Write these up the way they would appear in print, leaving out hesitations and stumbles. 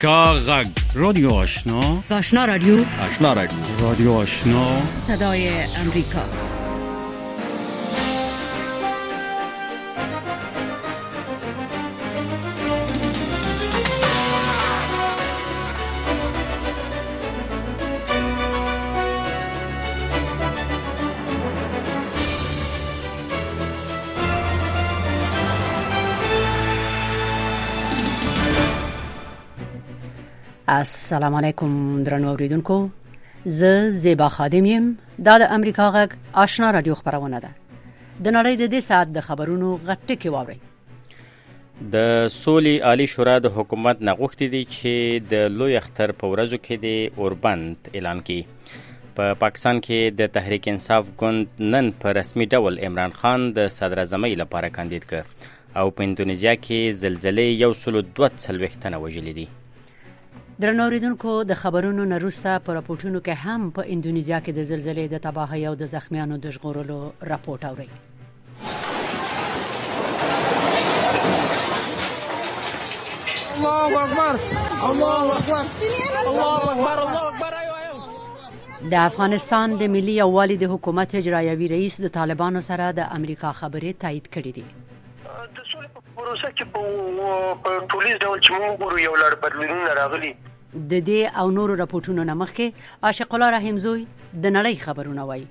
کاغذ رادیو آشنا، آشنا رادیو، آشنا رادیو، رادیو آشنا، صدای امریکا. السلام علیکم درنو اوریدونکو، زه زیبا خادم یم. دا د امریکا غږ آشنا رادیو خبرونه ده. د نړۍ د دې ساعت د خبرونو غټه کې واوري. د سولې عالی شورا د حکومت نغښتې دي چې د لوی اختر په ورځو کې د اوربند اعلان کړي. په پاکستان کې د تحریک انصاف ګوند نن په رسمي ډول عمران خان د صدر اعظمۍ لپاره کاندید کړ او په اندونیزیا کې زلزلې 142 تنه وژلي دي. درنو اوریدونکو، د خبرونو نه وروسته په راپورټونو کې هم په اندونیزیا کې د زلزلې د تباهۍ او د زخمیانو د ژغورلو راپورټ اوري. الله اکبر، الله اکبر، الله اکبر، الله اکبر. د افغانستان د ملي یووالي د حکومت اجرایوي رئیس د طالبانو سره د امریکا خبرې تایید کړې دي. د سولې په پروسه کې په ټولیز ډول چې موږ ګورو یو لړ بدلونونه راغلي. د دې او نورو راپورټونو نه مخکې عاشق الله رحیمزوی د نړۍ خبرونه وایي.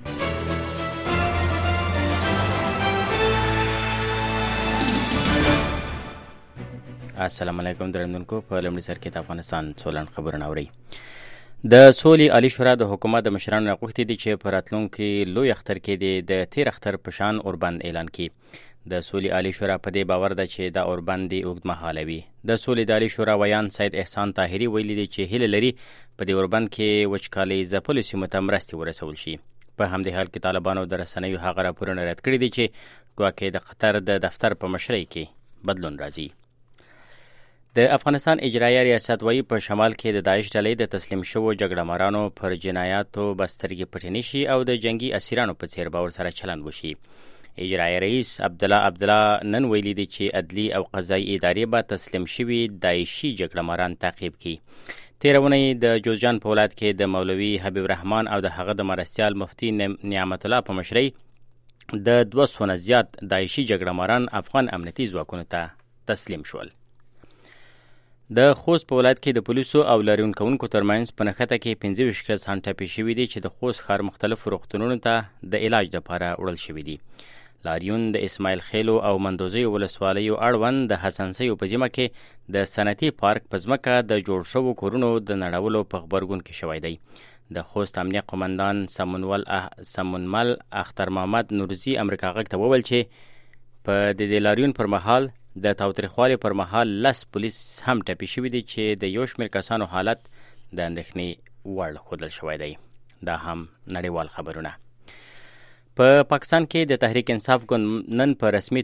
السلام علیکم درنونکو، په لومړي سر کې د افغانستان څولن خبرونه اوري. د سولې عالی شورا د حکومت د مشرانو غوښتي دي چې په راتلونکي لوی اختر کې د تیر اختر په شان اوربند اعلان کړي. د سولې عالی شورا په دې باور ده چې دا اوربند اوږدمهاله وي. د سولې د عالی شورا ویان سید احسان طاهري ویلي دي چې هیله لري په دې اوربند کې وچکالۍ ځپلو سیمو ته مرستې ورسول شي. په همدې حال کې طالبانو د رسنیو هغه راپورونه رد کړي دي چې ګواکې د قطر د دفتر په مشرۍ کې بدلون راځي. د افغانستان اجرایه ریاست وایي په شمال کې د داعش ډلې د تسلیم شوو جګړه مارانو پر جنایاتو بسترګې پټې نشي او د جنگي اسیرانو په څیر به ورسره چلند وشي. اجرایه رئیس عبدالله نن ویلي دي چې عدلي او قضایي ادارې به تسلیم شوي داعشي جګړه ماران تعقیب کړي. تېره اونۍ د جوزجان په ولایت کې د مولوي حبیب الرحمن او د هغه د مرستیال مفتي نعمت الله په مشرۍ د 200 نه زیات داعشي جګړه ماران افغان امنیتي ځواکونو ته تسلیم شول. د خوست په ولایت کې د پولیسو او لاریون کوونکو ترمنځ په نښته کې 25 کسان ټپي شوي دي چې د خوست ښار مختلفو روغتونونو ته د علاج لپاره وړل شوي دي. لاریون د اسماعیل خیلو او مندوزیو ولسوالیو اړوند د حسنسیو په سیمه کې د صنعتي پارک په ځمکه د جوړ شوو کورونو د نړولو په غبرګون کې شوی دی. د خوست امنیه قومندان سمونمل اختر محمد نورزي امریکا غږ ته وویل چې په دې لاریون پر مهال د تاوتریخوالي پر مهال 10 پولیس هم ټپي شوي دي چې د یو شمېر کسانو حالت د اندېښنې وړ ښودل شوی دی. دا هم نړیوال خبرونه. په پاکستان کې د تحریک انصاف ګوند نن په رسمي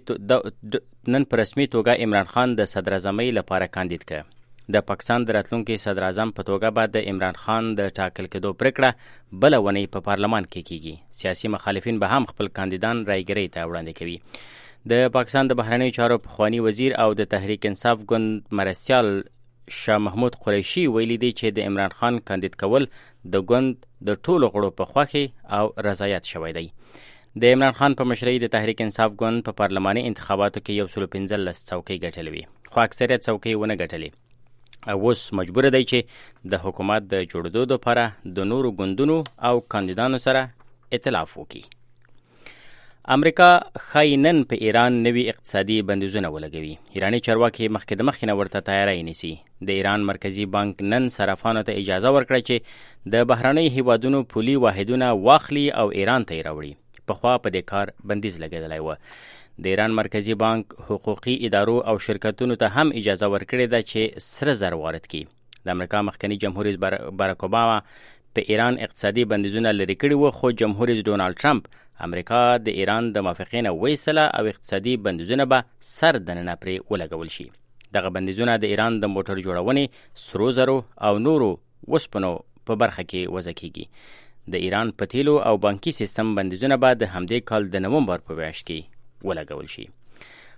توګه عمران خان د صدر اعظمۍ لپاره کاندید کړ. د پاکستان د راتلونکي صدر اعظم په توګه به د عمران خان د ټاکل کېدو پرېکړه بله اونۍ په پارلمان کې کیږي. سیاسي مخالفین به هم خپل کاندیدان رایګرۍ ته وړاندې کوي. د پاکستان د بهرنیو چارو پخوانی وزیر او د تحریک انصاف ګوند مرستیال شاه محمود قریشي ویلي دی چې د عمران خان کاندید کول د ګوند د ټولو غړو په خوښه او رضایت شوی دی. د عمران خان په مشرۍ د تحریک انصاف ګوند په پارلماني انتخاباتو کې 115 څوکۍ ګټلې وي، خو اکثریت څوکۍ ونه ګټلې او اوس مجبور دی چې د حکومت د جوړېدو لپاره د نورو ګوندونو او کاندیدانو سره ائتلاف وکړي. امریکا ښایي نن په ایران نوي اقتصادي بندیزونه ولګوي. ایراني چارواکي مخکې د مخکې نه ورته تیاری نیسي. د ایران مرکزي بانک نن صرافانو ته اجازه ورکړه چې د بهرنیو هیوادونو پولي واحدونه واخلي او ایران ته یې راوړي. پخوا په دې کار بندیز لګېدلی و. د ایران مرکزي بانک حقوقي ادارو او شرکتونو ته هم اجازه ورکړې ده چې سره زر وارد کړي. د امریکا مخکني جمهور رئیس باراک اوباما په ایران اقتصادي بندیزونه لرې کړي وو، خو جمهور رئیس ډونالډ ټرمپ امریکا د ایران د موافقې نه وایستله او اقتصادي بندیزونه به سر دننه پرې ولګول شي. دغه بندیزونه د ایران د موټر جوړونې، سرو زرو او نورو وسپنو په برخه کې وضع کیږي. د ایران په تیلو او بانکي سیستم بندیزونه به د همدې کال د نومبر په میاشت کې ولګول شي.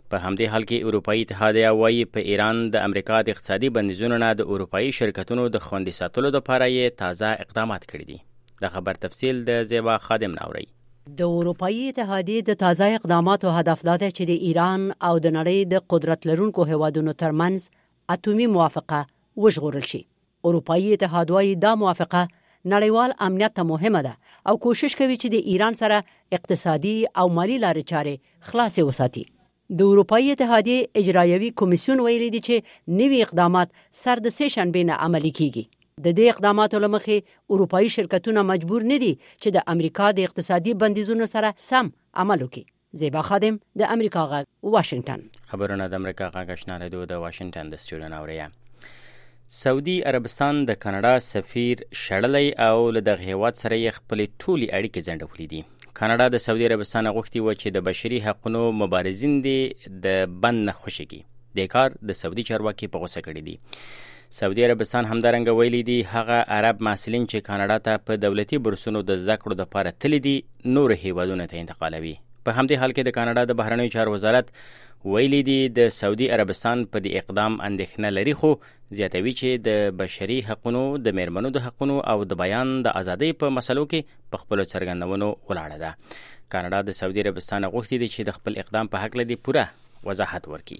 په همدې حال کې اروپایي اتحادیه وایي په ایران د امریکا د اقتصادي بندیزونو نه د اروپایي شرکتونو د خوندي ساتلو لپاره یې تازه اقدامات کړي دي. د خبر تفصیل د زیبا خادم ناوري. د اروپایي اتحادیې د تازه اقداماتو هدف دا دی چې د ایران او د نړۍ د قدرت لرونکو هیوادونو ترمنځ اټومي موافقه وژغورل شي. اروپایي اتحاد وايي دا موافقه نړیوال امنیت ته مهمه ده او کوشش کوي چې د ایران سره اقتصادي او مالی لارې چارې خلاصې وساتي. د اروپایي اتحادیې اجرایوي کمیسیون ویلي دي چې نوي اقدامات سر د سه شنبې نه عملي کیږي. د دې اقداماتو لمخې اروپایي شرکتونه مجبور نه دي چې د امریکا د اقتصادي بندیزونو سره سم عمل وکړي. زیبا خادم د امریکا غږ واشنگټن. خبرونه د امریکا غږ آشنا رادیو د واشنگټن د سټوډیو ناوري. سعودي عربستان د کاناډا سفیر شړلی او له دغه هیواد سره یې خپلې ټولې اړیکې ځنډولې دي. کاناډا د سعودي عربستان غوښتي و چې د بشري حقوقو مبارزین دي د بند نه خوشي کی. د کار د سعودي چارواکي په غوسه کړي دي. سعودي عربستان همدارنګه ویلي دي هغه عرب محصلین چې کاناډا ته په دولتي بورسونو د زده کړو لپاره تللي دي نور هیوادونو ته انتقالوي. په همدې حال کې د کاناډا د بهرنیو چارو وزارت ویلي دي د سعودي عربستان په دې اقدام اندېښنه لري، خو زیاتوي چې د بشري حقوقو، د میرمنو د حقوقو او د بیان د ازادۍ په مسلو کې په خپل څرګندونو ولاړه ده. کاناډا د سعودي عربستان غوښتي دي چې د خپل اقدام په حق لدی پوره وضاحت ورکړي.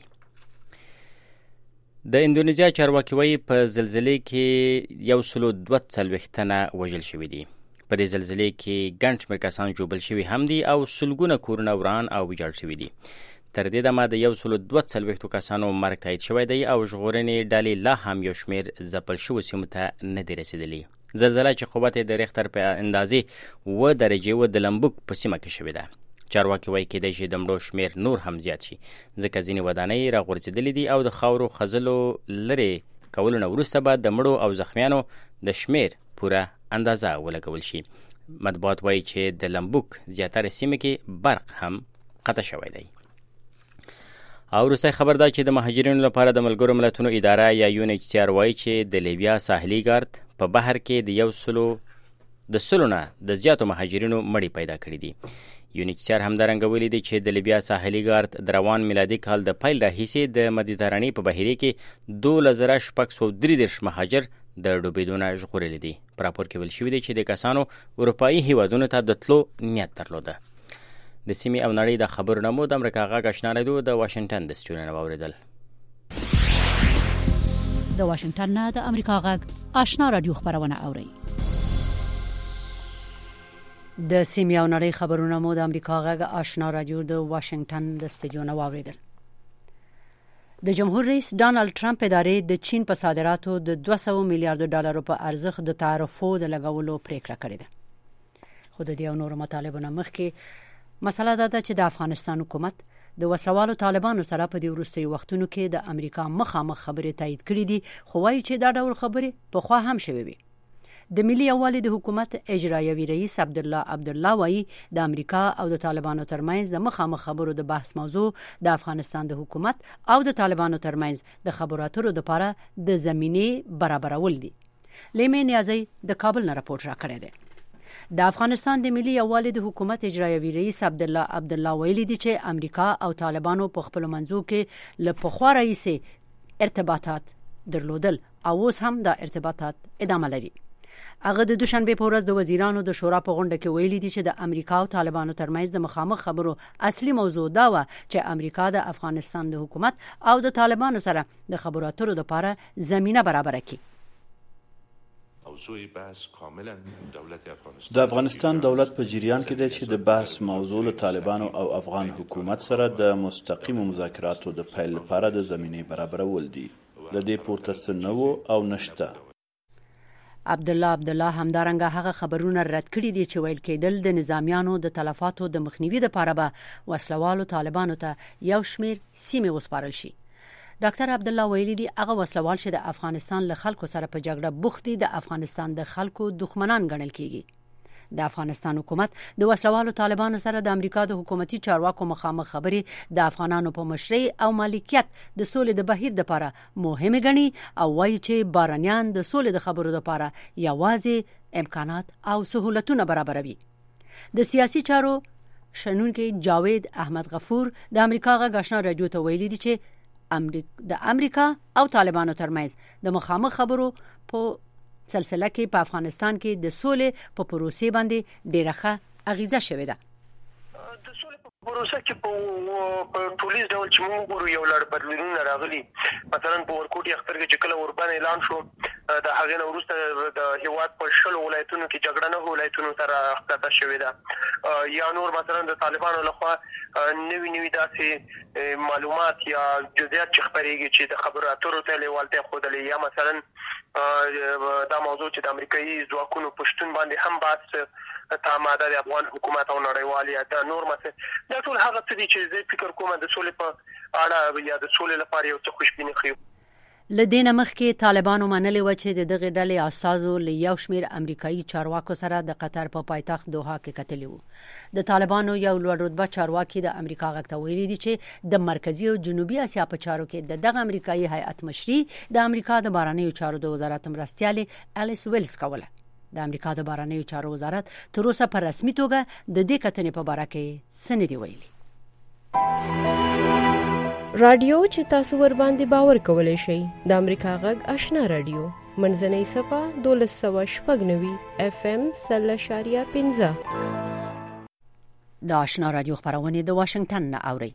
د اندونیزیا چارواکي وايي په زلزلې کې 142 تنه وژل شوي دي. په دې زلزلې کې ګڼ شمېر کسان ژوبل شوي هم دي او سلګونه کورونه وران او ویجاړ شوي دي. تر دې دمه د 142 کسانو مرګ تایید شوی دی او ژغورنې ډلې لا هم یو شمېر ځپل شوو سیمو ته نه دي رسېدلي. زلزله چې قوت د ریختر په اندازې 7 درجې و د لمبوک په سیمه کې شوې ده. چارواکي وایي کېدای شي د مړو شمېر نور هم زیات شي ځکه ځینې ودانۍ راغورځېدلې دي او د خاورو خځلو لرې کولو نه وروسته به د مړو او زخمیانو د شمېر پوره اندازه ولګول شي. مطبوعات وایي چې د لمبوک زیاتره سیمه کې برق هم قطع شوی دی. او وروستی خبر دا چې د مهاجرینو لپاره د ملګرو ملتونو اداره یا UNHCR وایي چې د لیبیا ساحلي ګارد په بحر کې د 100 نه د زیاتو مهاجرینو مړي پیدا کړي دي. UNHCR همدارنګه ویلي دی چې د لیبیا ساحلي ګارد د روان میلادي کال د پیل راهیسې د مدیترانې په بحیرې کې 2633 مهاجر د ډوبېدو نه ژغورلي دي. په راپور کې ویل شوي دي چې د کسانو اروپایي هیوادونو ته د تلو نیت درلوده. د سیمې او نړۍ د خبرونه مو د امریکا غږ آشنا رادیو د واشنگټن د سټوډیو نه واوریدل. د واشنگټن نه د امریکا غږ آشنا رادیو خبرونه اوري. د سیمې او نړۍ خبرونه مو د امریکا غږ آشنا رادیو د واشنگټن د سټوډیو نه واوریدل. د جمهور رئیس ډانلډ ټرمپ ادارې د چین په صادراتو د 200 میلیارډ ډالرو په ارزښت د تعرفو د لګولو پریکړه کړې ده. خو د دې نورو مطالبو نه مخکې مسله دا ده چې د افغانستان حکومت د وسلوالو طالبانو سره په دې وروستیو وختونو کې د امریکا مخامخ خبرې تایید کړې دي، خو وایي چې دا ډول خبرې پخوا هم شوې وي. د ملي یووالي د حکومت اجرایوي رئیس عبدالله وایي د امریکا او د طالبانو ترمنځ د مخامخ خبرو د بحث موضوع د افغانستان د حکومت او د طالبانو ترمنځ د خبرو اترو لپاره د زمینې برابرول دي. لیمه نیازی د کابل نه راپور راکړی دی. د افغانستان د ملي یووالي د حکومت اجرایوي رئیس عبدالله ویلي دی چې امریکا او طالبانو په خپل منځو کې له پخوا راهیسې ارتباطات درلودل او اوس هم دا ارتباطات ادامه لري. هغه د دوشنبه په ورځ د وزیرانو د شورا په غونډه کې ویلي دی چې د امریکا او طالبانو ترمنځ د مخامخ خبرو اصلي موضوع دا و چې امریکا د افغانستان د حکومت او د طالبانو سره د خبرو اترو لپاره زمينه برابر کړي. د افغانستان دولت په جریان کې دی چې د بحث موضوع له طالبانو او افغان حکومت سره د مستقیم مذاکراتو د پیل لپاره د زمینې برابرول دي. د دې پورته څه نه و او نشته. عبدالله همدارنګه هغه خبرونه رد کړي دي چې ویل کېدل د نظامیانو د تلفاتو د مخنیوي لپاره به وسلوالو طالبانو ته یو شمیر سیمې وسپارل شي. ډاکټر عبدالله ویلي دی هغه وسلوال چې د افغانستان له خلکو سره په جګړه بوخت دي د افغانستان د خلکو دښمنان ګڼل کیږي. د افغانستان حکومت د وسلوالو طالبانو سره د امریکا د حکومتي چارواکو مخامخ خبرې د افغانانو په مشرۍ او مالکیت د سولې د بهیر لپاره مهمه ګڼي او وایي چې بارانیان د سولې د خبرو لپاره یوازې امکانات او سہولتونه برابروي. د سیاسي چارو شنونکي جاوید احمد غفور د امریکا غږ آشنا رادیو ته ویلي دي چې د امریکا او طالبانو ترمنځ د مخامخ خبرو په سلسله کې په افغانستان کې د سولې په پروسې باندې ډېره ښه اغیزه شوې ده. د سولې په پروسه کې په ټولیز ډول چې موږ ګورو یو لړ بدلونونه راغلي. مثلا په ورکوټي اختر کې چې کله اوربان اعلان شو د هغې نه وروسته د هیواد په 10 ولایتونو کې جګړه نه ولایتونو سره ښکته شوې ده. یا نور مثلا د طالبانو لخوا نوي داسې معلومات یا جزئیات چې خپرېږي چې د خبرو اترو ته لیوالتیا ښودلې، یا مثلا دا موضوع چې د امریکایي ځواکونو په شتون باندې هم بحث تاماده د افغان حکومت او نړیوال یا د نور مسایل، دا ټول هغه څه دي چې زه فکر کوم د سولې په اړه یا د سولې لپاره یو څه خوشبیني ښیي. لدینه مخکې طالبانو منلي و چې د دغه ډلې استازو له یو شمېر امریکایي چارواکو سره د قطر په پایتخت دوحه کې کتلي وو. د طالبانو یو لوړ رتبه چارواکي د امریکا غږ ته ویلي دي چې د مرکزی او جنوبي اسیا په چارو کې دغه امریکایي هیئت مشري د امریکا د بهرنیو چارو د وزارت مرستیالي الیس ویلز کوله. د امریکا د بهرنیو چارو وزارت تر اوسه په رسمي توګه د دې کتنې په باره کې څه نه دي ویلي. رادیو چې تاسو ور باندې باور کولای شئ د امریکا غږ آشنا رادیو منځنۍ صفه 1290 FM 0.15 د آشنا رادیو خبرونه د واشنگټن نه اوري.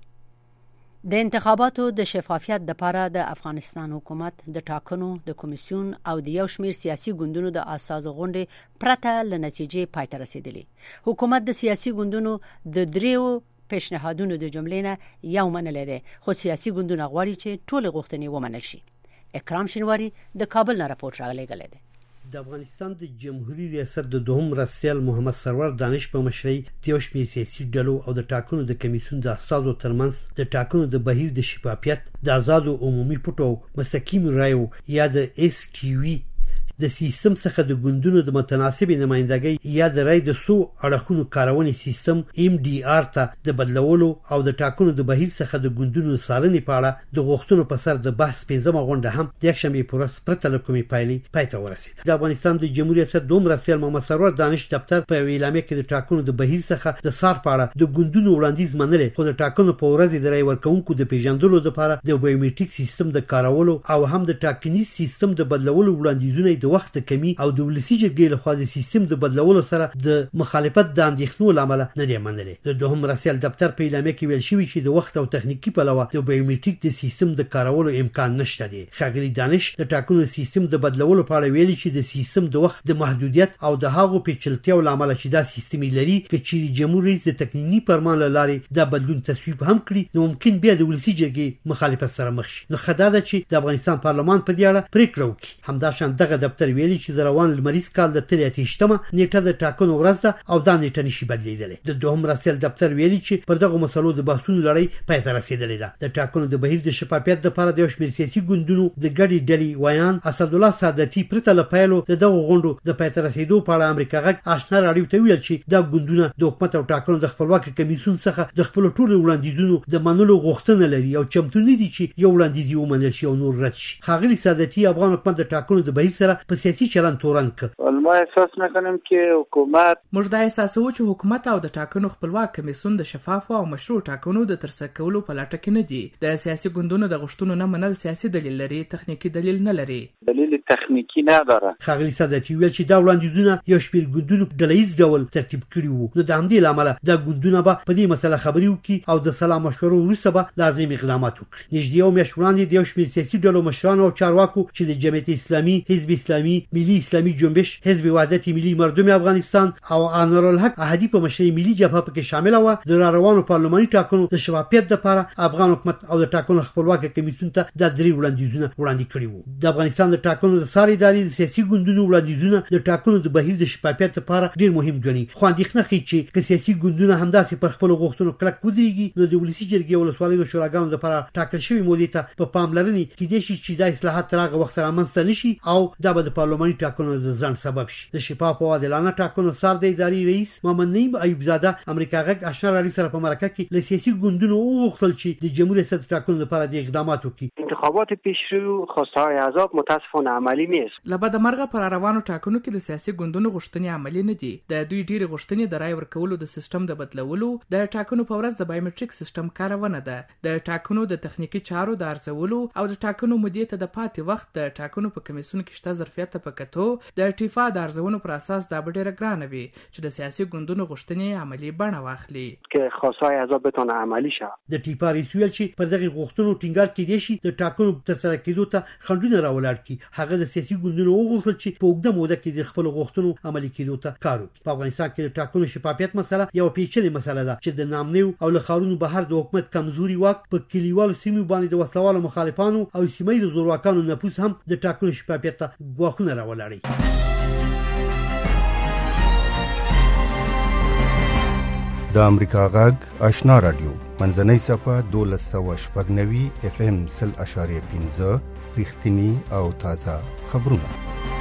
د انتخاباتو د شفافیت لپاره د افغانستان حکومت د ټاکنو د کمیسیون او د یو شمېر سیاسي ګوندونو د اساسو غونډې پرته ل نتیجې پای ته رسیدلی. حکومت د سیاسي ګوندونو د دریو پیشنهادونو د جملې نه یو منلې ده، خو سیاسي ګوندونه غواړي چې ټول غوښتنې ومنل شي. اکرام شینواری د کابل نه راپورټ راغلی دی. د افغانستان د جمهوریت ریاست د دوهم مرستیال محمد سرور دانش په مشرۍ د یو شمېر سیاسي ډلو او د ټاکنو د کمیسیون د اساسو ترمنځ د ټاکنو د بهیر د شفافیت د آزادو عمومي پټو مستقیم رایو یا د اس ټي وي د سیستم څخه د ګوندونو د متناسب نمائندګۍ یا د رای د سو اړخونو کارونې سیستم MDR ته د بدلولو او د ټاکنو د بهیر څخه د ګوندونو څارنې په اړه د غوښتنو په سر د بحث 15مه غونډه هم د یکشنبې په ورځ پرته له کومې پایلې پای ته ورسېده. د افغانستان د جمهوریت ریاست دوهم مرستیال محمد سرور دانش دفتر په اعلامیه کې د ټاکنو د بهیر څخه د څار په اړه د ګوندونو وړاندیز منلې، خو د ټاکنو په ورځ د رای ورکوونکو د پیژندلو لپاره د بایومټریک سیستم د کارولو او هم د ټاکنیز سیستم د بدلولو وړاندیزونه د وخت کمی او د ولسی جرګې لخوا د سیستم د بدلولو سره د مخالفت د اندېښنو لامل نه دی منلې. د دوهم مرستیال دفتر په اعلامیه کې ویل شوی چې د وخت او تخنیکی پلوه د بایومټریک د سیستم د کارولو امکان نشته دی. ښاغلي دانش د ټاکنو سیستم د بدلولو په اړه ویلي چې د سیستم د وخت د محدودیت او د هغو پیچلتیاو لامل چې دا سیستم لري چې جمهور رئیس د تقنینی فرمان لاري دا بدلون تصویب هم کړي، نو ممکن بیا د ولسی جرګې مخالفت سره مخ شي. نو خدای دا چې د افغانستان پارلمان په دې اړه پریکړه وکړي. همداشان دغه دفتر ویلي چې روان لمریز کال د 38مه نیټه د ټاکنو ورځ ده او دا نیټه نشي بدلیدلی. د دوهم مرستیال دفتر ویلي چې پر دغه مسلو د بحثونو لړۍ پای ته رسیدلې ده. د ټاکنو د بهیر د شفافیت لپاره د یو شمېر سیاسي ګوندونو د ګډې ډلې ویان اسدالله سعادتي پرته له پیلو د دغه غونډو د پای ته رسیدو په اړه امریکا غږ آشنا راډیو ته ویل چې دا ګوندونه د حکومت او ټاکنو د خپلواک کمیسیون څخه د خپل ټولو وړاندیزونو د منلو غوښتنه لري او چمتو نه دي چې یو وړاندیز ومنل شي او نور رد شي. ښاغلي سعادتي افغان حکومت د ټاکنو د بهیر سره په سیاسي چلند تورن کړ. ما احساس میکنم که حکومت موږ دا احساسوو چې حکومت او د ټاکنو خپلواک کمیسیون د شفاف او مشروع ټاکنو د ترسره کولو په لټه کې نه دي. د سیاسي ګوندونو د غوښتنو نه منل سیاسي دلیل لري، تخنیکی دلیل نه لري. دلیل تخنیکی نداره. ښاغلي سعادتي ویل چې دا وړاندیزونه یو شمېر ګوندونو په ډلهییز ډول ترتیب کړي وو، نو د همدې له امله دا ګوندونه به په دې مسله خبرې وکړي او د سلا مشورو وروسته به لازم اقدامات وکړي. نږدې یو میاشت وړاندې د یو شمېر سیاسي ډلو مشرانو او چارواکو چې د جمعیت اسلامي، حزب اسلامي، ملي اسلامي جنبش، حزب وحدت ملي مردم افغانستان او انورالحق احدی په مشرۍ ملي جبهه پکې شامل و. د روانو پارلماني ټاکنو د شفافیت لپاره افغان حکومت او د ټاکنو خپلواک کمیسیون ته د درې وړاندیزونه وړاندې کړي وو. د افغانستان د ټاکنو د ساري ادارې د سیاسي ګوندونو وړاندیزونه د ټاکنو د بهیر د شفافیت لپاره ډیر مهم ګڼي، خو اندېښنه ښیي چې که سیاسي ګوندونه همداسې پر خپل غوښتنو کلک ودرېږي نو د ولسي جرګې او ولسوالیو شوراګانو لپاره ټاکل شوی مودې ته په پاملرنې کېدای شي چې دا اصلاحات تر هغه وخت رامنځته نشي او دا به به د پارلماني ټاکنو د ځنډ سبب شي. د شفاف او عادلانه ټاکنو سر د اداري رئیس محمد نعیم ایوب زاده امریکا غږ آشنا رادیو سره په مرکه کې له سیاسي ګوندونو وغوښتل چې د جمهوریت ریاست ټاکنو لپاره د اقدامات وکړي. انتخابات پیشرو خواسته های احزاب متاسفانه عملی نیست. لبد مرغه پر روانو ټاکنو کې د سیاسي ګوندونو غوښتنې عملي نه دي. د دوی ډېری غوښتنې د رای ورکولو د سیستم د بدلولو، د ټاکنو په ورځ د بایومټریک سیستم کارونه ده، د ټاکنو د تخنیکی چارو د ارزولو او د ټاکنو مدیریت د پاتې وخت د ټاکنو په کمیسیون کې شته ظرفیت په کتو د ټیفا د ارزونو پر اساس د ډېر ګران وي چې د سیاسي ګوندونو غوښتنې عملی بڼه واخلي که خواسته های احزاب بتونه عملی شه. د ټیفا رئیس ویل چې پر دغه غوښتنو ټینګار کېدی شي د ټاکنو تر سره کېدو ته خنډونه راولاړ کی. هغه د سیاسي ګوندونو وغوښتل چې په اوږده موده کې د خپل غوښتنو عملي کېدو ته کار وکړي. په افغانستان کې د ټاکنو شفافیت مسله یو پیچلې مسله ده چې د نامنیو او له خارونو بهر د حکومت کمزوري واک په کلیوالو سیمو باندې د وسلوالو مخالفانو او سیمې د زورواکانو نفوذ هم د ټاکنو شفافیت ته ګواښونه راولاړي. د امریکا غږ آشنا رادیو منځنۍ صفه 1290 FM 0.15 رښتینی او تازه خبرونه.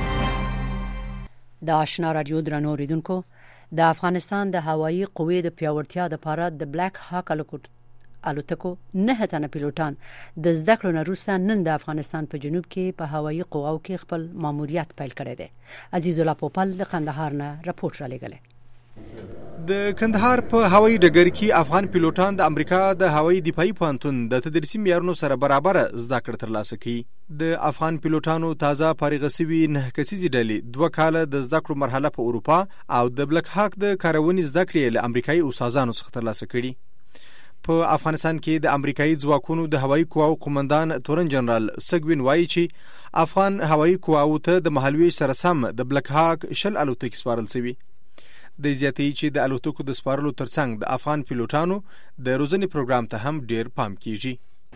د آشنا رادیو درنو اوریدونکو، د افغانستان د هوایي قوې د پیاوړتیا لپاره د بلیک هاک الوتکو 9 تنه پیلوټان د زده کړو نه وروسته نن د افغانستان په جنوب کې په هوایي قواو کې خپل ماموریت پیل کړی دی. عزیز الله پوپل د قندهار نه راپورټ را لېږلی. د کندهار په هوایي ډګر کې افغان پیلوټان د امریکا د هوایي دفاعي پوهنتون د تدریسي معیارونو سره برابر زده کړه ترلاسه کوي. د افغان پیلوټانو تازه فارغ شوي 9 کسیزې ډلې 2 کاله د زده کړو مرحله په اروپا او د بلیک هاک د کارونې زده کړې له امریکایي استادانو څخه ترلاسه کړي. په افغانستان کې د امریکایي ځواکونو د هوایي قواو قومندان تورن جنرال سګوین وایي چې افغان هوایي قواو ته د مهالوي سره سم د بلیک هاک شل الوتکې سپارل شوي. د زیاتې چې د الوتکو د سپارلو ترڅنګ د افغان پیلوټانو د روزنې پروګرام ته هم ډیر پام کیږي.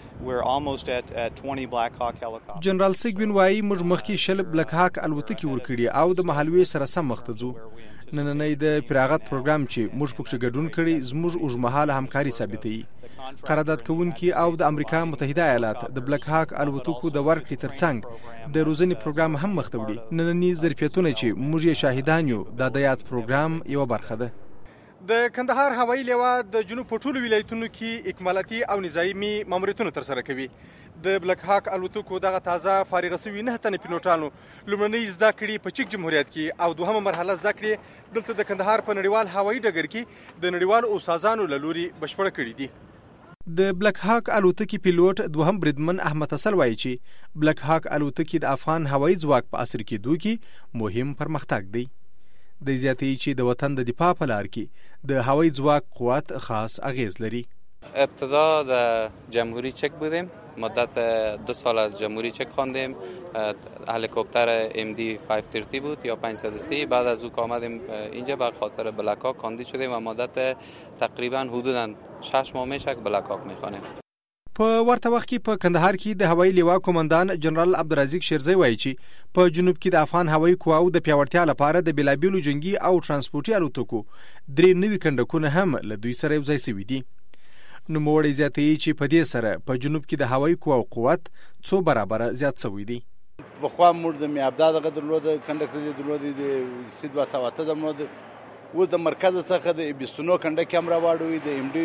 جنرال سګوین وایي موږ مخکې شل بلیک هاک الوتکې ورکړي او د مهالوي سره سم مخ ته ځو. نننۍ د فراغت پروګرام چې موږ پکې ګډون کړي زموږ اوږدمهاله همکاري ثابتوي. قرارداد کوونکي او د امریکا متحده ایالات د بلیک هاک الوتکو د ورکړې ترڅنګ د روزنې پروګرام هم مخ ته وړي. ننني ظرفیتونه چې موږ یې شاهدان یو د یاد پروګرام یو برخه ده. د کندهار هوایي لیوه د جنوب په ټولو ولایتونو کې اکمالاتي او نظامي ماموریتونه ترسره کوي. د بلیک هاک الوتکو دغه تازه فارغ شوي 9 تنه پیلوټانو لومړنۍ زده کړې په چک جمهوریت کې او دوهمه مرحله زده کړې دلته د کندهار په نړیوال هوایي ډګر کې د نړیوالو استادانو له لوري بشپړه کړې دي. د بلیک هاک الوتکې پیلوټ دوهم بریدمن احمد حسن وایي چې بلیک هاک الوتکې د افغان هوایي ځواک په عصر کېدو کې مهم پرمختګ دی. د زیاتې چې د وطن د دفاع په لار کې د هوایي ځواک قوت خاص اغیز لري. ابتدا در جمهوری چک بودیم، مدت 2 سال از جمهوری چک خواندیم. هلیکوپتر MD 530 بود یا 503. بعد از او که آمدیم اینجا به خاطر بلیک هاک کاندید شدیم و مدت تقریبا حدودا 6 ماه میشه که بلیک هاک میخوانیم. په ورته وخت کې په کندهار کې د هوایي لیوا قومندان جنرال عبدالرزاق شیرزی وایي چې په جنوب کې د افغان هوایي قواو د پیاوړتیا لپاره د بېلابېلو جنگي او ترانسپورتي الوتکو 3 نوي کنډکونه هم له دوی سره یوځای شوي دي. نوموړی زیاتوي چې په دې سره په جنوب کې د هوایي قواو قوت 2 برابره زیات شوی دی. بخوا موږ د میابدا دغه درلود کنډکټر درلود د سید وساوته درلود و د مرکز څخه د بیستونو کنډک هم راوړوي د MD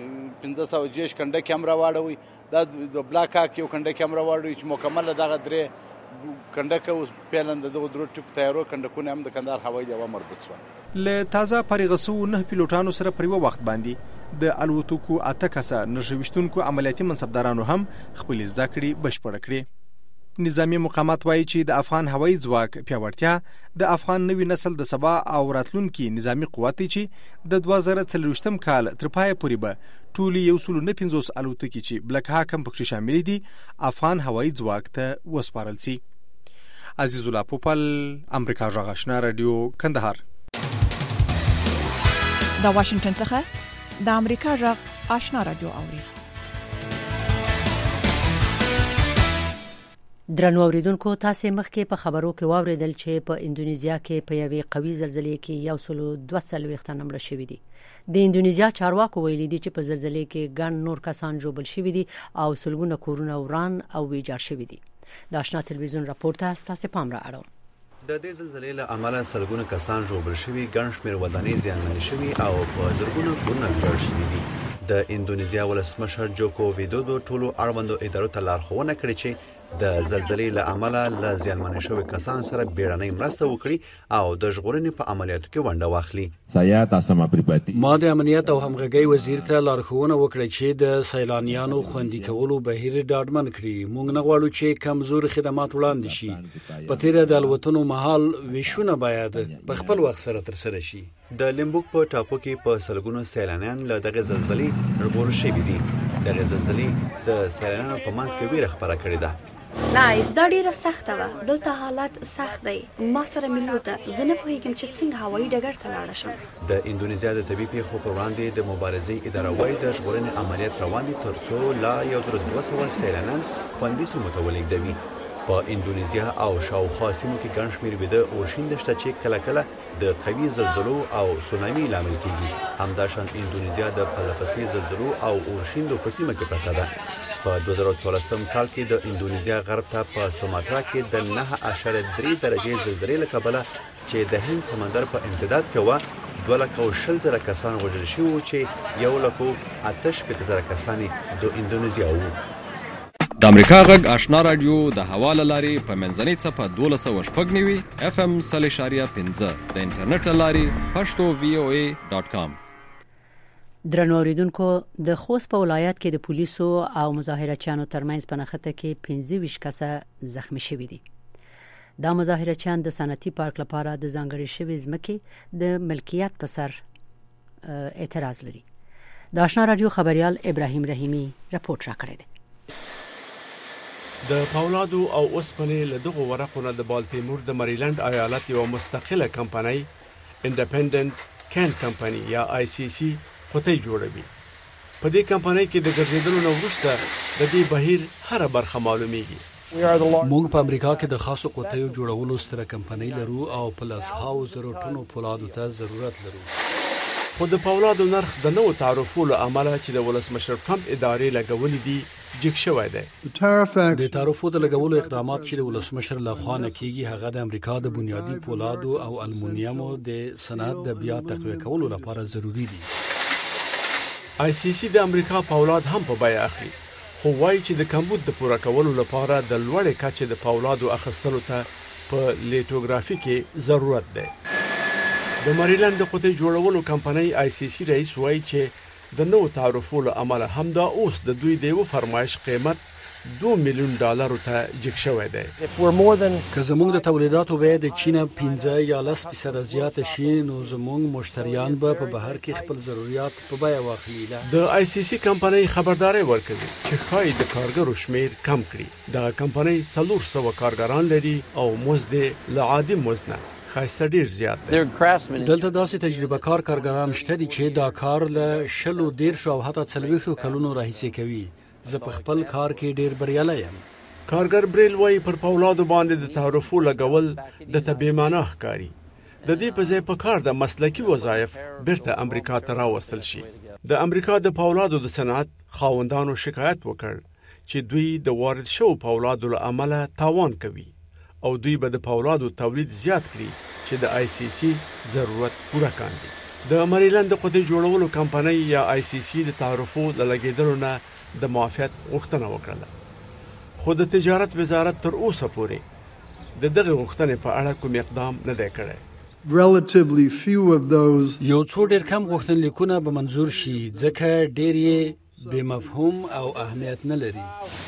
1560 کنډک هم راوړوي د بلیک هاک یو کنډک هم راوړوي چې مکمل دغه 3 کنډک او پیلند دغه درو ټیپ تیارو کنډکونه هم د کندهار هوایي لیوه مربوط شو. له تازه فارغ شو 9 پیلوټانو سره پر یو وخت باندې د الوتکو 8 کسه نشويشتونکو عملیاتي منصبدارانو هم خپل زده کړې بشپړه کړې. نظامی مقامات وایي چې د افغان هوایي ځواک پیاوړتیا د افغان نوي نسل د سبا او راتلونکي نظامی قوت چې د 2024 کال تر پای پورې به ټول 150 الوتکې چې بلیک هاک هم پکې شامل دي افغان هوایي ځواک ته وسپارل شي. عزیز الله پوپل، امریکا غږ آشنا رادیو، کندهار. د واشنگټن څخه د امریکا غږ آشنا رادیو اوري. درنو اوریدونکو، تاسو مخکې په خبرو کې واوریدل چې په اندونیزیا کې په یوې قوي زلزلې کې 142 مړه شوي دي. د اندونیزیا چارواکو ویلي دي چې په زلزلې کې ګڼ نور کسان ژوبل شوي دي او سلګونه کورونه وران او ویجاړ شوي دي. د آشنا تلویزیون راپور ته تاسو پام را اړوم. د دې زلزلې له امله سلګونه کسان ژوبل شوي، ګڼ شمېر ودانۍ زیانمنې شوي او په زرګونو کورونه ویجاړ شوي دي. د اندونیزیا ولسمشر جوکو ویدودو ټولو اړوندو ادارو ته لارښوونه کړې چې د زلزلې له امله له زیانمنې شوي کسانو سره بیړنۍ مرسته وکړي او د ژغورنې په عملیاتو کې ونډه واخلي. ما د امنیت او همغږۍ وزیر ته لارښوونه وکړه چې د سیلانیانو خوندي کولو بهیر ډاډمن کړي. موږ نه غواړو چې کمزور خدمات وړاندې شي. په تیره د الوتنو مهال ویشونه باید په خپل وخت سره ترسره شي. د لیمبوک په ټاپو کې په سلګونو سیلانیان له دغه زلزلې ژغورل شوي دي. دغه زلزلې د سیلانیانو په منځ کې ویره خپره کړې ده. نایس، دا ډیره سخته وه. دلته حالت سخت دی. ما سره ملو ته زه نه پوهیږم چې څنګه هوایي ډګر ته لاړه شم. د اندونیزیا د طبي پیښو پر وړاندې د مبارزې اداره وايي د ژغورنې عملیات روان دي ترڅو لا 1200 سیلانیان خوندي سیمو ته ولېږدوي. په اندونیزیا او شاوخوا سیمو کې ګڼ شمېر ویده اورښین شته چې کله کله د قوي زلزلو او سونامي لامل کېږي. همداشان اندونیزیا د پرلهپسې زلزلو او اورښیندو په سیمه کې پرته ده. په 2014 کال کې د اندونیزیا غرب ته په سوماترا کې د 9.3 درجې زلزلې له کبله چې د هند سمندر په امتداد کې وه 220,000 کسان وژل شوي وو چې 1,58,000 کسان د اندونیزیا وو. د امریکا غږ آشنا رادیو د هوا له لارې په منځنۍ څپه 1290 FM 0.5 د انټرنیټ له لارې pashto.voa.com. درنو اوریدونکو، د خوست په ولایت کې د پولیسو او مظاهرچیانو ترمنځ په نښته کې 25 کسه زخمی شوي دي. دا مظاهرچیان د صنعتي پارک لپاره د ځانګړې شوې ځمکې د ملکیت په سر اعتراض لري. د آشنا رادیو خبریال ابراهیم رحیمی راپورټ راکړی دی. د پاولادو او اوسپنې له دغو ورقونه د بالتیمور د مریلند ایالت یو مستقله کمپنۍ انډیپندنت کین کمپنۍ یا ICC خطي جوړوي. په دې کمپنۍ کې د ګرځېدلو نه وروسته د دې بهیر هر برخه معلومیږي. موږ په امریکا کې د خاصو قطیو جوړولو ستره کمپنۍ لرو او په 100,000 ټنو پولادو ته ضرورت لرو. خو د پولادو نرخ د نوو تعرفو له امله چې د ولسمشر ټرمپ ادارې لګولې دي جګ شوی دی. د تعرفو د لګولو اقدامات چې د ولسمشر لخوا نه کیږي هغه د امریکا د بنیادی پولادو او المونیمو د صنعت د بیا تقویه کولو لپاره ضروری دي. ICC د امریکا پولاد هم په بیه اخلي، خو وایي چې د کمبود د پوره کولو لپاره د لوړې کچې د پولادو اخیستلو ته په لیټوګرافي کې ضرورت دی. د مریلند د قطي جوړولو کمپنۍ ICC رئیس وایي چې د نوو تعرفو له امله همدا اوس د دوی د یو فرمایش قیمت $2 میلیون ته جګ شوی دی. که زموږ د تولیداتو بیه د چین 15 یا 10% زیات شي نو زموږ مشتریان به په بهر کې خپل ضرورت په بیه واخلي. د ICC کمپنۍ خبرداري ورکوي چې ښایي د کارګرو شمیر کم کړي. دغه کمپنۍ 400 کارګران لري او مزد له عادي مزد نه خاصه ډیر زیات دی. دلته داسې تجربه کار کارګران شته چې دا کار له 10 او حتی 40 کلونو راهیسې کوي. زه په خپل کار کې ډیر بریالی یم. کارګر بریل وایي پر پولادو باندې د تعرفو لګول د تبیمانه ښکاري. د دې په ځای په کار د مسلکي وظایف بیرته امریکا ته راوستل شي. د امریکا د پولادو د صنعت خاوندانو شکایت وکړ چې دوی د وارد شوو پولادو له امله تاوان کوي او دوی به د پولادو تولید زیات کړي چې د ICC ضرورت پوره کاندي. د مریلند قطي جوړولو کمپنۍ یا ICC د تعرفو د لګیدلو نه د معافیت غوښتنه وکړه، خو د تجارت وزارت تر اوسه پورې د دغه غوښتنې په اړه کوم اقدام نه دی کړی. یو څو ډیر کم غوښتنلیکونه به منظور شي ځکه ډیر یې بې مفهوم او اهمیت نه لري.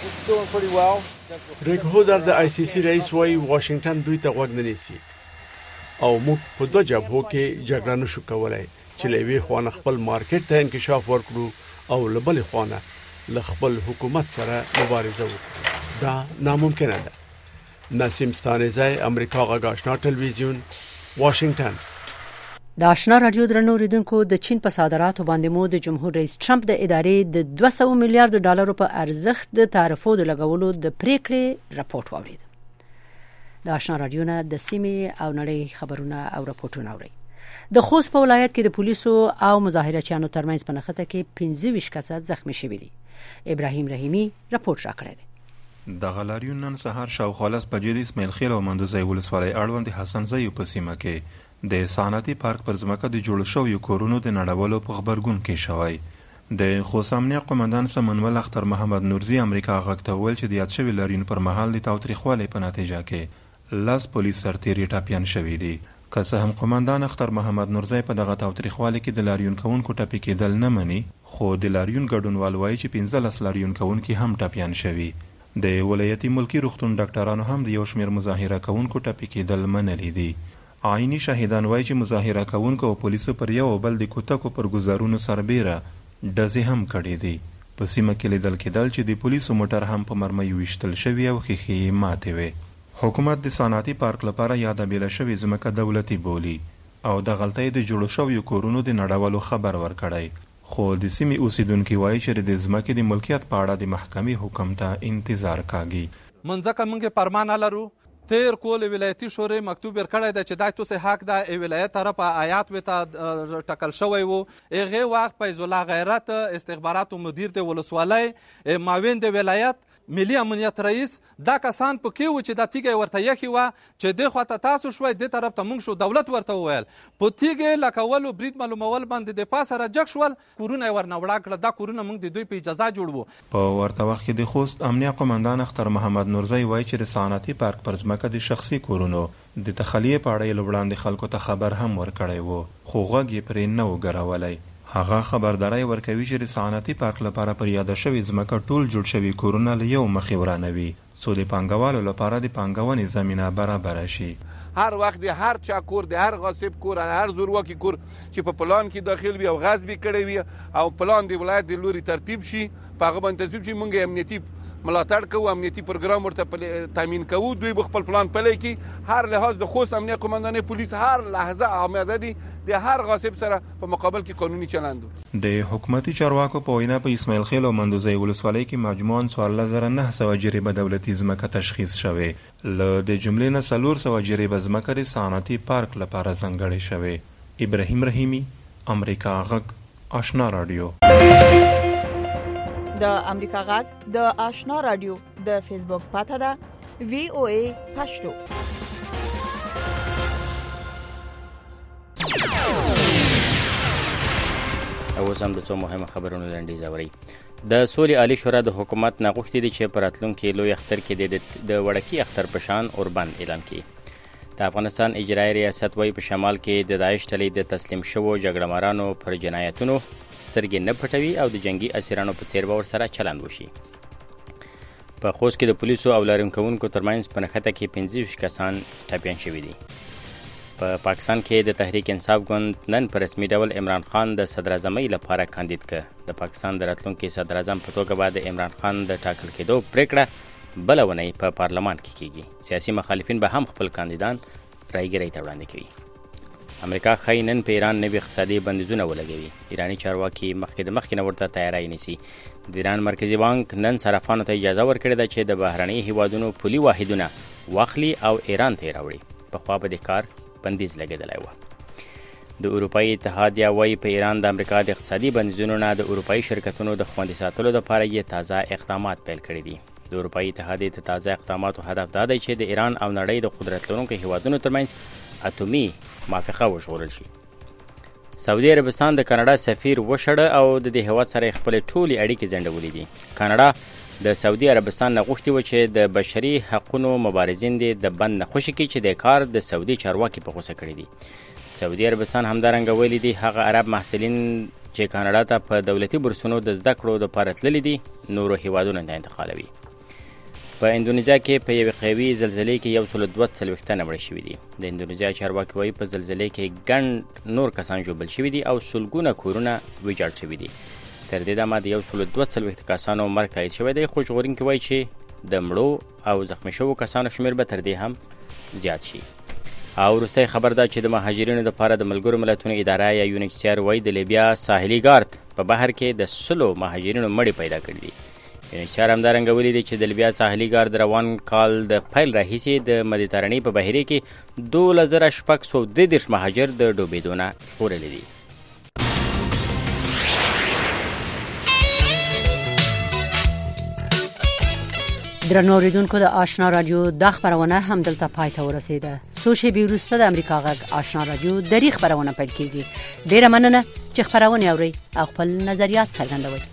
ریک هودر د ICC رئیس وایي واشنگټن دوی ته غوږ نه نیسي او موږ په 2 جبهو کې جګړه نشو کولای چې له یوې خوا خپل مارکیټ ته انکشاف ورکړو او له بلې خوا له خپل حکومت سره مبارزه وکړو. دا ناممکنه ده. نسیم ستانزی، امریکا غږ آشنا ټلویزیون، واشنگټن. د آشنا رادیو درنو اوریدونکو، د چین په صادراتو باندې مو د جمهور رئیس ټرمپ د ادارې د $200 میلیارډ په ارزښت د تعرفو د لګولو د پریکړې راپورټ واورید. د آشنا رادیو نه د سیمې او نړۍ خبرونه او راپورټونه اورئ. د خوست په ولایت کې د پولیسو او مظاهرچیانو ترمنځ په نښته کې 25 کسه زخمی شوي دي. ابراهیم رحیمی راپورټ راکړی دی. دغه لاریون نن سهار شاوخوا 10 بجې د اسماعیل خیل او مندوزی ولسوالۍ اړوند د حسن زیو په سیمه کې د صنعتي پارک پر ځمکه د جوړ شویو کورونو د نړولو په خبرګون کې شوی. د خوست امنیه قومندان سمنول اختر محمد نورزی امریکا غږ ته وویل چې د یاد شوي لاریون پر مهال د تاوتریخوالي په نتیجه کې 10 پولیس سرتیري ټاپیان شوي دي. که څه هم قومندان اختر محمد نورزی په دغه تاوتریخوالي کې د لاریون کوونکو ټپي کېدل نه مني، خو د لاریون ګډونوال وایي چې 15 لاریون کوونکي هم ټپیان شوي. د ولایتي ملکی روغتون ډاکټرانو هم د یو شمېر مظاهره کوونکو ټپي کېدل منلي دي. عیني شاهدان وایي چې مظاهره کوونکو او پولیسو پر یو بل د کوتکو پر ګزارونو سربیره ډزې هم کړې دي. په سیمه کې لیدل کېدل چې د پولیسو موټر هم په مرمیو ویشتل شوي او ښیښې یې ماتې وې. حکومت د صنعتي پارک لپاره یاده بیله شوې ځمکه دولتي بولي او د غلطۍ د جوړو شویو کورونو د نړولو خبر ورکړی، خو د سیمې اوسیدونکي وایي چې د ځمکې د ملکیت په اړه د محکمې حکم ته انتظار کاږي. منځکه موږ فرمان لرو تیر کول ولایتي شورای مکتوب ورکړی دی چې دا توسې حق د ولایت طرف آیات وته ټکل شوی وو. هغه وخت فیض الله غیرت استخباراتو مدیر د ولسوالۍ معاون د ولایت ملي امنیت رئیس دا کسان پکې و چې دا تیږه ورته یخي و چې د خواته تاسو شوي د طرف ته مونږ شو دولت ورته وویل په تیږه لکولو برید معلومول باندې د پاسه راجک شول کورونه ورنه وړا کړه. دا کورونه مونږ د دوی په اجازه جوړو. په ورته وخت کې د خوست امنیه قومندان اختر محمد نورزی وایي چې د صنعتي پارک پر ځمکه د شخصي کورونو د تخلیې په اړه یې وړاندې خلکو ته خبر هم ورکړی و، خو غوږ یې پرې نه و ګرولی. هغه خبرداری ورکوي چې د صنعتي پارک لپاره پر یاده شوې ځمکه ټول جوړ شوي کورونه له یو مخې ورانوي څو د پانګوالو لپاره د پانګونې زمینه برابره شي. هر وخت د هر چا کور د هر غاصب کور هر زورواکي کور چې په پلان کې داخل وي او غصب کړی وي او پلان د ولایت د لوري ترتیب شي په هغه باندې ترتیب شي مونږ امنیتي ملاتړ کوو، امنیتي پروګرام ورته تامین کوو، دوی به خپل پلان پلی کی. هر لحاظ د خوست امنیه قومندانۍ پولیس هر لحظه آماده دي د هر غاصب سره په مقابل کې قانوني چلند. د حکومتي چارواکو په وینا په اسماعیل خیل او مندوزی ولسوالۍ کې مجموعاً 14900 جریبه دولتي ځمکه تشخیص شوې، له د جملې نه 400 جریبه ځمکه د صنعتي پارک لپاره ځانګړې شوې. ابراهیم رحیمي، امریکا غږ، آشنا رادیو. د امریکا غږ د آشنا رادیو د فیسبوک پاته ده VOA پښتو. اوس هم د څو مهمه خبرونو لنډیز اورئ. د سولې عالی شورا د حکومت نه غوښتي دي چې په راتلونکي لوی اختر کې د وړکي اختر په شان اوربند اعلان کړي. د افغانستان اجرایي ریاست وايي په شمال کې د داعش ډلې د تسلیم شوو جګړهمارانو پر جنایتونو سترګې نه پټوي او د جنگي اسیرانو په څیر به ورسره چلند وشي. په خوست کې د پولیسو او لاریون کوونکو ترمنځ په نښته کې 25 کسان ټپیان شوي دي. په پاکستان کې د تحریک انصاف ګوند نن په رسمي ډول عمران خان د صدر اعظمۍ لپاره کاندید کړ. د پاکستان د راتلونکي صدر اعظم په توګه به د عمران خان د ټاکل کېدو پریکړه بله اونۍ په پارلمان کې کیږي. سیاسي مخالفین به هم خپل کاندیدان رایګرۍ ته وړاندې کوي. امریکا ښایي نن په ایران نوي اقتصادي بندیزونه ولګوي. ایراني چارواکي مخکې نه ورته تیاری نیسي. د ایران مرکزي بانک نن صرافانو ته اجازه ورکړې ده چې د بهرني هیوادونو پولي واحدونه واخلي او ایران ته یې راوړي. پخوا به د کار بندیز لګېدلی و. د اروپایي اتحاد وایي په ایران د امریکا د اقتصادي بندیزونو نه د اروپایي شرکتونو د خوندي ساتلو لپاره یې تازه اقدامات پیل کړي دي. د اروپایي اتحاد د تازه اقداماتو هدف دا دی چې د ایران او نړۍ د قدرت لرونکو هیوادونو ترمنځ اتومي موافقه وژغورل شي. سعودي عربستان د کاناډا سفیر وشړه او د دې هیواد سره خپل ټولي اړیکې ځنډولې دي. کاناډا د سعودي عربستان نه غوښتي و چې د بشري حقوقو مبارزین دي د بند نه خوشي کړي چې د کار د سعودي چارواکي په غوسه کړي دي. سعودي عربستان همدارنګه ویلي دي هغه عرب محصلین چې کاناډا ته په دولتي بورسونو د زده کړو لپاره تللي دي نورو هیوادونو ته انتقالوي. په اندونیزیا کې په یوې قوي زلزلې کې 142 تنه مړه شوي دي. د اندونیزیا چارواکي وایي په زلزلې کې ګڼ نور کسان ژوبل شوي دي او سلګونه کورونه ویجاړ شوي دي. تر دې دمه د 142 کسانو مرګ تایید شوی دی، خو ژغورونکي وایي چې د مړو او زخمي شوو کسانو شمېر به تر دې هم زیات شي. او وروستی خبر ده چې د مهاجرینو لپاره د ملګرو ملتونو اداره یا یونیچسیار وایي د لیبیا ساحلي ګارد په بحر کې د 100 مهاجرینو مړي پیدا کړي دي. یونیچسیار همدارنګه ویلي دي چې د لیبیا ساحلي ګارد روان کال د پیل راهیسې د مدیترانې په بحیرې کې 2633 مهاجر د ډوبېدو نه ژغورلي دي. درنو اوریدونکو د آشنا رادیو د خبرونه هم دلته پای ته ورسیده. سوشي بیروسته د امریکا غږ آشنا رادیو د خبرونه پیل کیږي. ډیره مننه چې خبرونه اوري او خپل نظریات څرګندوي.